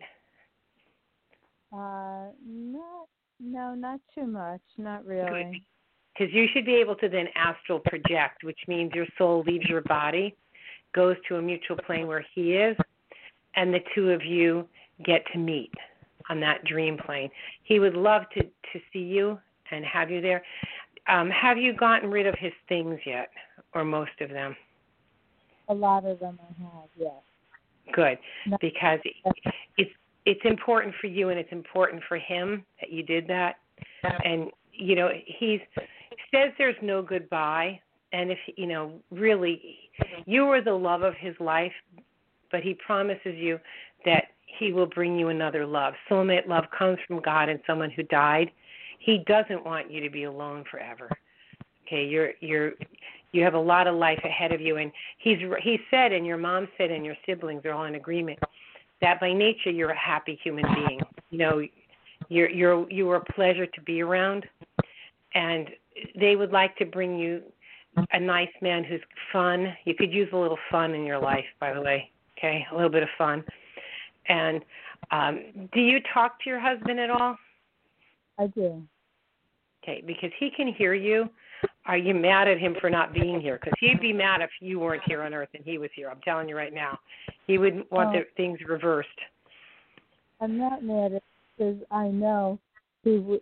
Not too much. Not really. Because you should be able to then astral project, which means your soul leaves your body, goes to a mutual plane where he is, and the two of you get to meet on that dream plane. He would love to see you and have you there. Have you gotten rid of his things yet, or most of them? A lot of them I have, yes. Good, because it's important for you and it's important for him that you did that. And, he says there's no goodbye. And if, really, you were the love of his life, but he promises you that he will bring you another love. Soulmate love comes from God and someone who died. He doesn't want you to be alone forever. Okay, you have a lot of life ahead of you, and he said, and your mom said, and your siblings are all in agreement that by nature you're a happy human being. You're a pleasure to be around, and they would like to bring you a nice man who's fun. You could use a little fun in your life, by the way. Okay, a little bit of fun. And do you talk to your husband at all? I do. Okay, because he can hear you. Are you mad at him for not being here? Because he'd be mad if you weren't here on Earth and he was here. I'm telling you right now. He would want things reversed. I'm not mad at him because I know he would,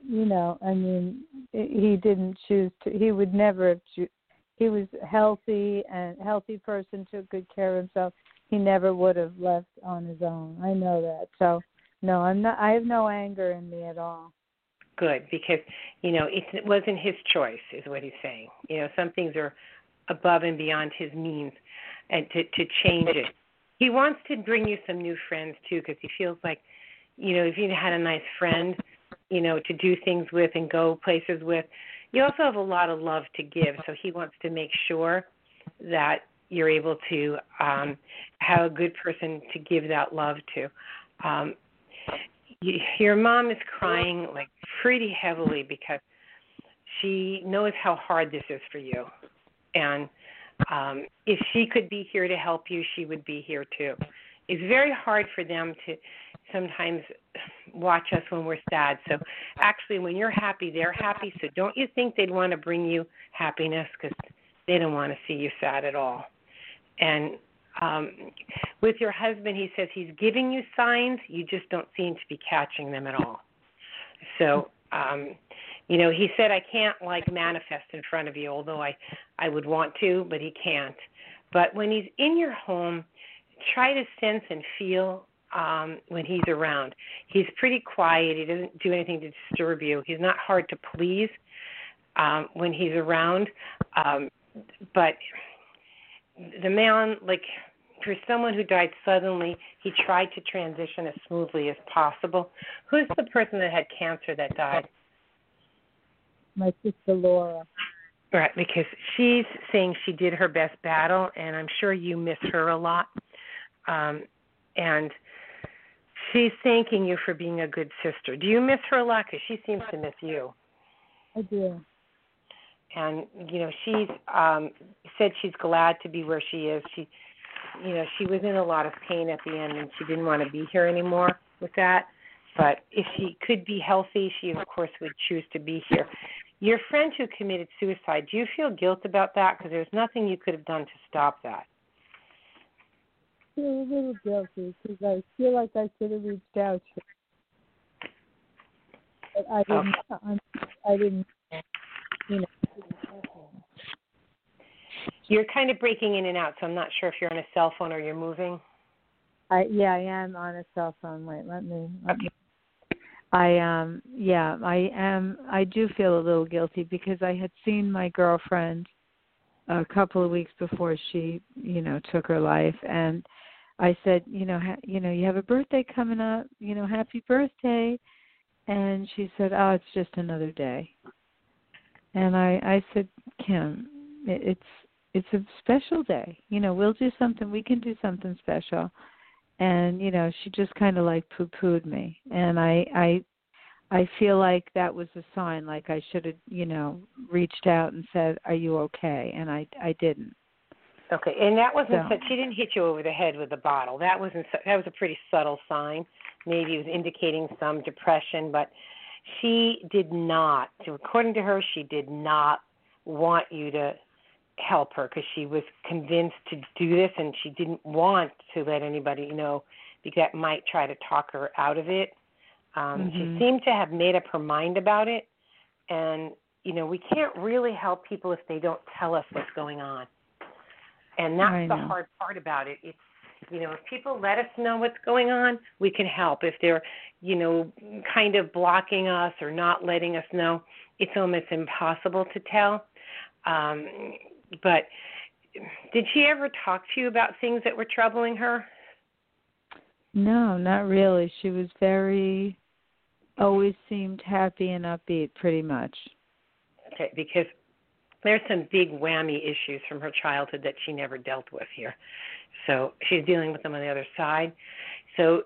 he didn't choose to. He would never have he was healthy person, took good care of himself. He never would have left on his own. I know that. So, no, I'm not. I have no anger in me at all. Good, because, it wasn't his choice, is what he's saying. Some things are above and beyond his means, and to change it. He wants to bring you some new friends, too, because he feels like, if you had a nice friend, to do things with and go places with, you also have a lot of love to give, so he wants to make sure that you're able to have a good person to give that love to. Your mom is crying pretty heavily because she knows how hard this is for you. And if she could be here to help you, she would be here too. It's very hard for them to sometimes watch us when we're sad. So actually when you're happy, they're happy. So don't you think they'd want to bring you happiness, because they don't want to see you sad at all. And with your husband, he says he's giving you signs. You just don't seem to be catching them at all. So, he said, I can't manifest in front of you, although I would want to, but he can't. But when he's in your home, try to sense and feel when he's around. He's pretty quiet. He doesn't do anything to disturb you. He's not hard to please when he's around. But the man, for someone who died suddenly, he tried to transition as smoothly as possible. Who's the person that had cancer that died? My sister Laura. Right, because she's saying she did her best battle, and I'm sure you miss her a lot. And She's thanking you for being a good sister. Do you miss her a lot? Because she seems to miss you. I do. And, she's said she's glad to be where she is. She was in a lot of pain at the end, and she didn't want to be here anymore with that. But if she could be healthy, she, of course, would choose to be here. Your friend who committed suicide, do you feel guilt about that? Because there's nothing you could have done to stop that. I feel a little guilty because I feel like I should have reached out to her. But I didn't. Okay. I didn't. You're kind of breaking in and out, so I'm not sure if you're on a cell phone or you're moving. I am on a cell phone. Wait, let me. Okay. I am. I do feel a little guilty because I had seen my girlfriend a couple of weeks before she, took her life, and I said, you have a birthday coming up, happy birthday, and she said, oh, it's just another day, and I said, Kim, it's a special day, we'll do something, we can do something special, and she just kind of like poo-pooed me, and I feel like that was a sign, like I should have, reached out and said, are you okay? And I didn't. Okay, and that wasn't So. she didn't hit you over the head with a bottle. That was a pretty subtle sign. Maybe it was indicating some depression, but she did not, according to her, she did not want you to help her because she was convinced to do this, and she didn't want to let anybody know because that might try to talk her out of it. She seemed to have made up her mind about it, and, we can't really help people if they don't tell us what's going on. And that's the hard part about it. It's, if people let us know what's going on, we can help. If they're, kind of blocking us or not letting us know, it's almost impossible to tell. But did she ever talk to you about things that were troubling her? No, not really. She was always seemed happy and upbeat, pretty much. Okay, because there's some big whammy issues from her childhood that she never dealt with here. So she's dealing with them on the other side. So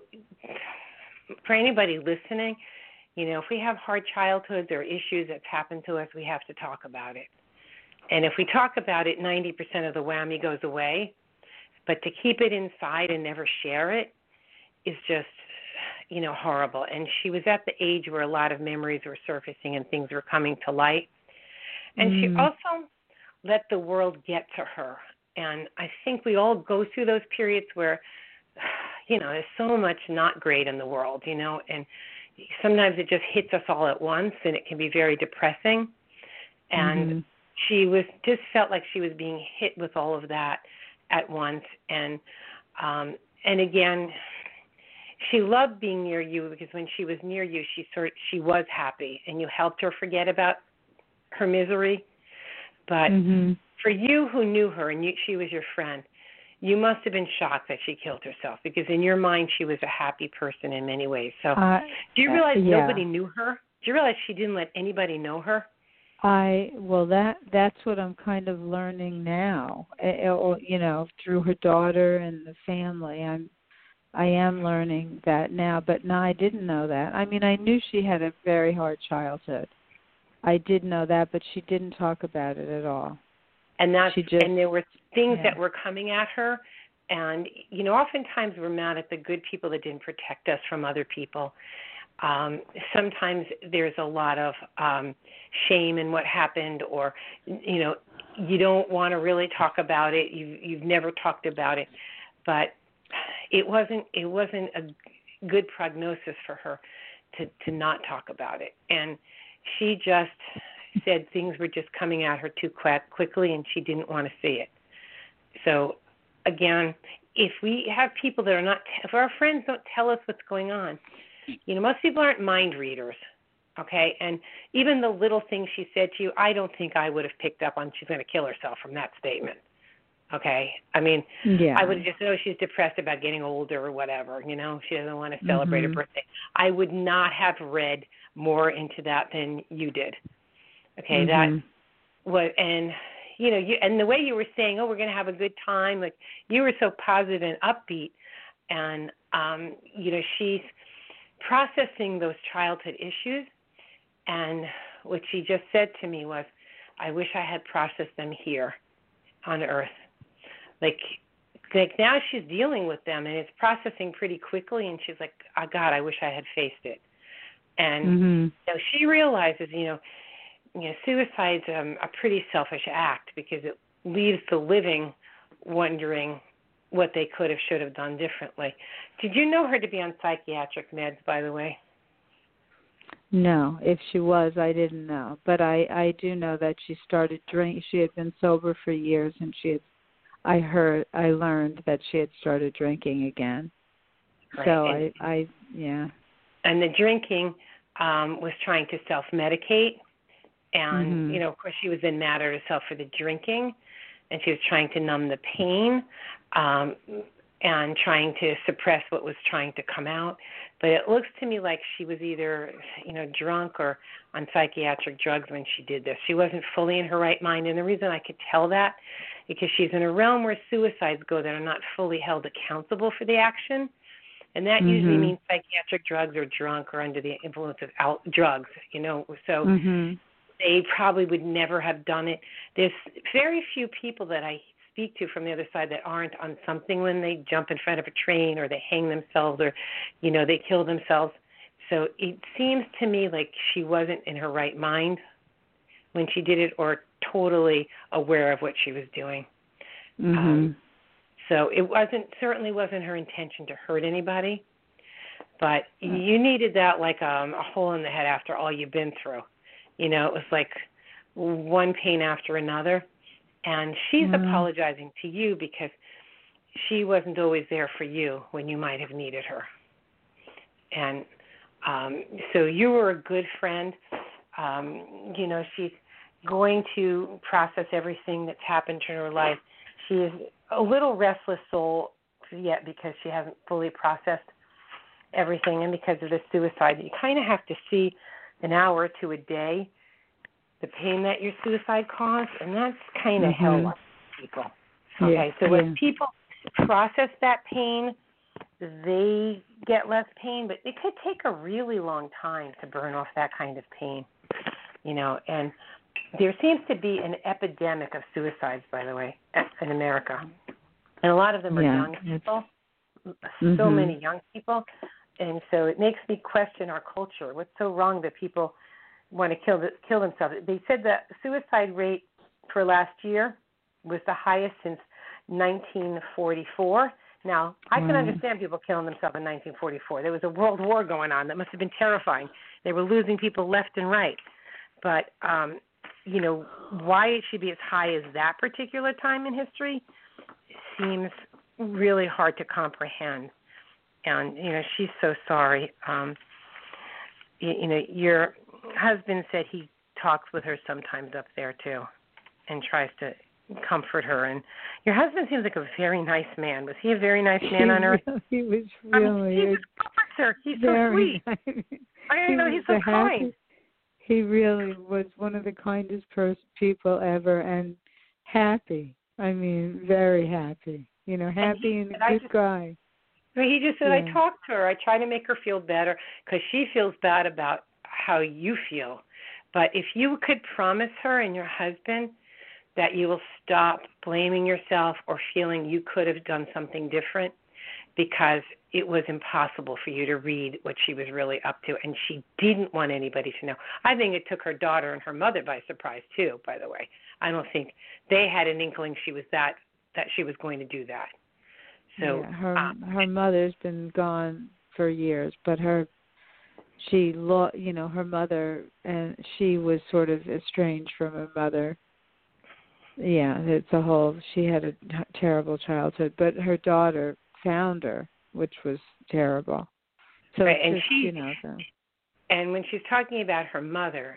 for anybody listening, if we have hard childhoods or issues that's happened to us, we have to talk about it. And if we talk about it, 90% of the whammy goes away. But to keep it inside and never share it is just, horrible. And she was at the age where a lot of memories were surfacing and things were coming to light. And she also let the world get to her. And I think we all go through those periods where, there's so much not great in the world, and sometimes it just hits us all at once, and it can be very depressing. And she felt like she was being hit with all of that at once. And again, she loved being near you because when she was near you, she was happy, and you helped her forget about her misery. But for you who knew her and she was your friend, you must have been shocked that she killed herself because in your mind she was a happy person in many ways. So do you realize nobody knew her? Do you realize she didn't let anybody know her? That's what I'm kind of learning now, through her daughter and the family. I am learning that now, but no, I didn't know that. I mean, I knew she had a very hard childhood. I did know that, but she didn't talk about it at all. And and there were things that were coming at her, and oftentimes we're mad at the good people that didn't protect us from other people. Sometimes there's a lot of shame in what happened, or you don't want to really talk about it. You've never talked about it, but it wasn't a good prognosis for her to not talk about it. And she just said things were just coming at her too quickly, and she didn't want to see it. So, again, if we have people that if our friends don't tell us what's going on, most people aren't mind readers, okay? And even the little things she said to you, I don't think I would have picked up on she's going to kill herself from that statement, okay? I mean, I would have just said, she's depressed about getting older or whatever, she doesn't want to celebrate her birthday. I would not have read more into that than you did. Okay, that was, and and the way you were saying, oh, we're going to have a good time, like you were so positive and upbeat, and she's processing those childhood issues. And what she just said to me was, I wish I had processed them here on Earth. Like now she's dealing with them, and it's processing pretty quickly, and she's like, oh, God, I wish I had faced it. And she realizes, suicide's a pretty selfish act because it leaves the living wondering what they could have, should have done differently. Did you know her to be on psychiatric meds, by the way? No, if she was, I didn't know. But I do know that she started drinking. She had been sober for years, and I learned that she had started drinking again. Right. So yeah. And the drinking was trying to self-medicate. And, of course, she was then mad at herself for the drinking. And she was trying to numb the pain and trying to suppress what was trying to come out. But it looks to me like she was either, drunk or on psychiatric drugs when she did this. She wasn't fully in her right mind. And the reason I could tell that, because she's in a realm where suicides go that are not fully held accountable for the action. And that usually means psychiatric drugs or drunk or under the influence of drugs, So they probably would never have done it. There's very few people that I speak to from the other side that aren't on something when they jump in front of a train or they hang themselves or, they kill themselves. So it seems to me like she wasn't in her right mind when she did it or totally aware of what she was doing. So it certainly wasn't her intention to hurt anybody, but you needed that like a hole in the head after all you've been through. It was like one pain after another. And she's apologizing to you because she wasn't always there for you when you might have needed her. And so you were a good friend. She's going to process everything that's happened in her life. She is a little restless soul yet because she hasn't fully processed everything, and because of the suicide. You kind of have to see an hour to a day the pain that your suicide caused, and that's kind of hell on people. Okay, so when people process that pain, they get less pain, but it could take a really long time to burn off that kind of pain, and there seems to be an epidemic of suicides, by the way, in America, and a lot of them are young people, so many young people, and so it makes me question our culture. What's so wrong that people want to kill themselves? They said the suicide rate for last year was the highest since 1944. Now, I can understand people killing themselves in 1944. There was a world war going on. That must have been terrifying. They were losing people left and right. But, why it should be as high as that particular time in history seems really hard to comprehend. And, she's so sorry. Your husband said he talks with her sometimes up there, too, and tries to comfort her. And your husband seems like a very nice man. Was he a very nice man on Earth? He was really. He just comforts her. He's so sweet. I didn't know he's so kind. He really was one of the kindest people ever, and happy. I mean, very happy. Happy and a good guy. He just said, I talk to her. I try to make her feel better because she feels bad about how you feel. But if you could promise her and your husband that you will stop blaming yourself or feeling you could have done something different because it was impossible for you to read what she was really up to, and she didn't want anybody to know. I think it took her daughter and her mother by surprise, too, by the way. I don't think they had an inkling she was that she was going to do that. So her mother's been gone for years, but her mother, and she was sort of estranged from her mother. Yeah, she had a terrible childhood, but her daughter found her, which was terrible. So right, and and when she's talking about her mother,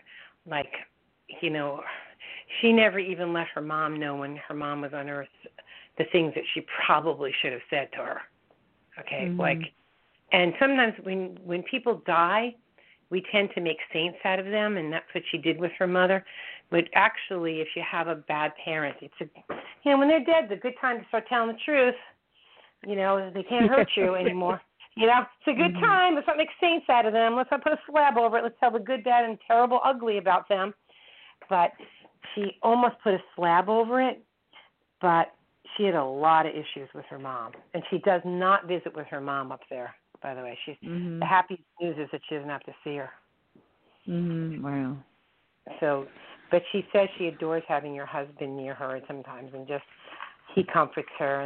she never even let her mom know when her mom was on Earth the things that she probably should have said to her. Okay, and sometimes when people die, we tend to make saints out of them, and that's what she did with her mother. But actually, if you have a bad parent, when they're dead, it's a good time to start telling the truth. You know, they can't hurt you anymore. You know, it's a good time. Let's not make saints out of them. Let's not put a slab over it. Let's tell the good, bad, and terrible, ugly about them. But she almost put a slab over it, but she had a lot of issues with her mom. And she does not visit with her mom up there, by the way. She's the happiest news is that she doesn't have to see her. Wow. So, but she says she adores having your husband near her sometimes, and just he comforts her,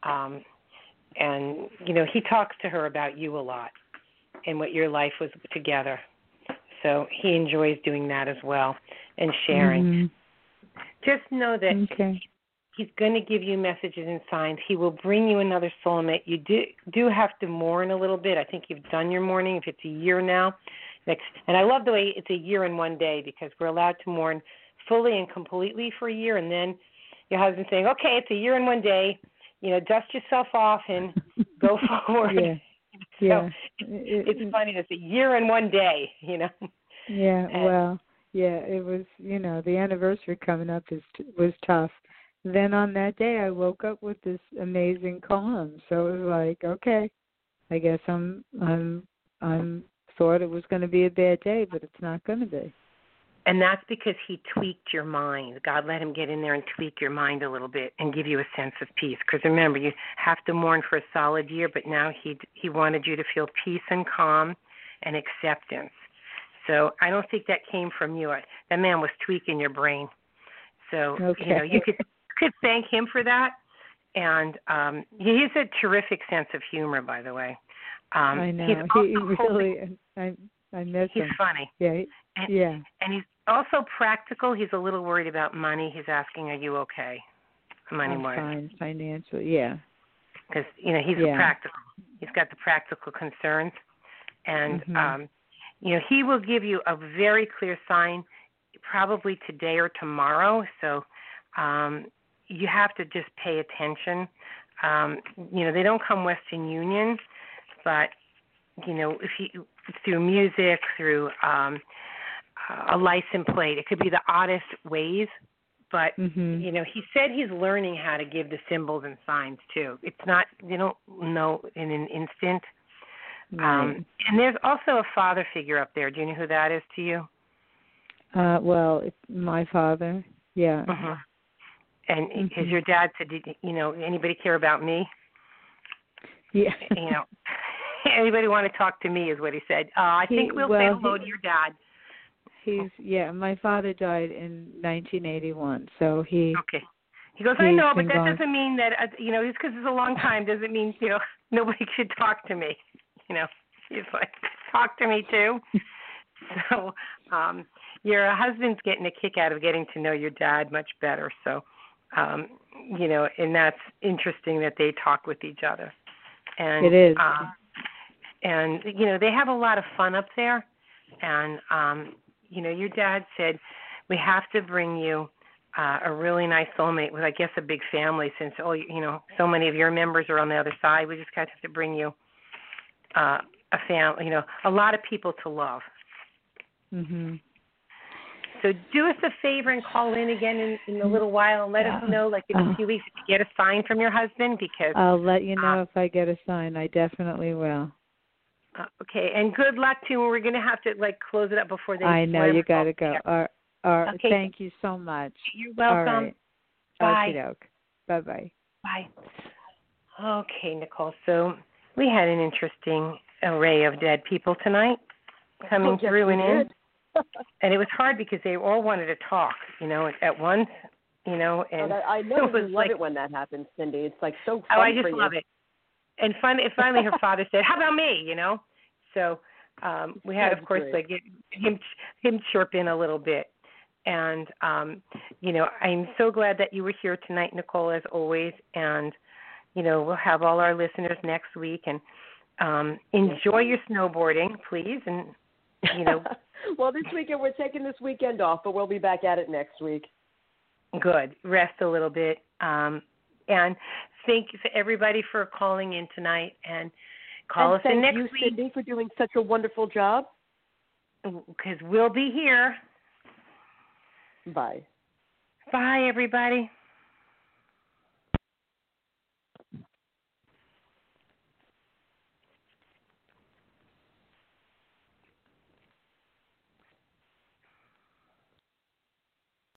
and you know, he talks to her about you a lot and what your life was together. So he enjoys doing that as well and sharing. Just know that he's going to give you messages and signs. He will bring you another soulmate. You do have to mourn a little bit. I think you've done your mourning. If it's a year now, and I love the way it's a year and one day, because we're allowed to mourn fully and completely for a year, and then your husband's saying, okay, it's a year and one day, you know, dust yourself off and go forward. So it's funny, it's a year and one day, you know. It was, you know, the anniversary coming up was tough. Then on that day I woke up with this amazing calm. So it was like, okay, I guess I'm thought it was going to be a bad day, but it's not going to be. And that's because he tweaked your mind. God let him get in there and tweak your mind a little bit and give you a sense of peace. Because remember, you have to mourn for a solid year, but now he wanted you to feel peace and calm and acceptance. So I don't think that came from you. That man was tweaking your brain. So, you know, you could thank him for that. And he has a terrific sense of humor, by the way. I know. He really, I miss him. He's funny. And he's also practical. He's a little worried about money. He's asking, are you okay? Money-wise. Fine, financially, because, you know, he's practical. He's got the practical concerns. And, you know, he will give you a very clear sign probably today or tomorrow. So you have to just pay attention. You know, they don't come Western Union, but, you know, if you through music, through a license plate, it could be the oddest ways. But, you know, he said he's learning how to give the symbols and signs, too. It's not, you don't know in an instant. And there's also a father figure up there. Do you know who that is to you? Well, it's my father, And as your dad said, you know, anybody care about me? You know, anybody want to talk to me is what he said. I think we'll say hello to your dad. My father died in 1981, so he... Okay. He goes, I know, but that doesn't mean that, you know, just because it's a long time doesn't mean, you know, nobody should talk to me. You know, he's like, talk to me too. So your husband's getting a kick out of getting to know your dad much better. So, you know, and that's interesting that they talk with each other. And, it is. And, you know, they have a lot of fun up there. And, you know, your dad said, we have to bring you a really nice soulmate with, I guess, a big family, since, you know, so many of your members are on the other side. We just have to bring you a family, you know, a lot of people to love. So do us a favor and call in again in a little while and let us know, like in a few weeks, if you get a sign from your husband, because I'll let you know if I get a sign. I definitely will. Okay, and good luck to you. We're going to have to, like, close it up before they... I know, you got to go. Okay. Thank you so much. You're welcome. Bye. Bye-bye. Bye. Okay, Nicole, so we had an interesting array of dead people tonight coming through and in. And it was hard because they all wanted to talk, you know, at once, you know. And I know you love it when that happens, Cindy. It's like so fun. I just love it. And finally her father said, how about me, you know? So we had, of course, like him chirp in a little bit. And, you know, I'm so glad that you were here tonight, Nicole, as always. And, you know, we'll have all our listeners next week. And enjoy your snowboarding, please. And, you know. Well, this weekend, we're taking this weekend off, but we'll be back at it next week. Good. Rest a little bit. And thank you to everybody for calling in tonight. And call us in next week. Thank you, Cindy, for doing such a wonderful job. Because we'll be here. Bye. Bye, everybody.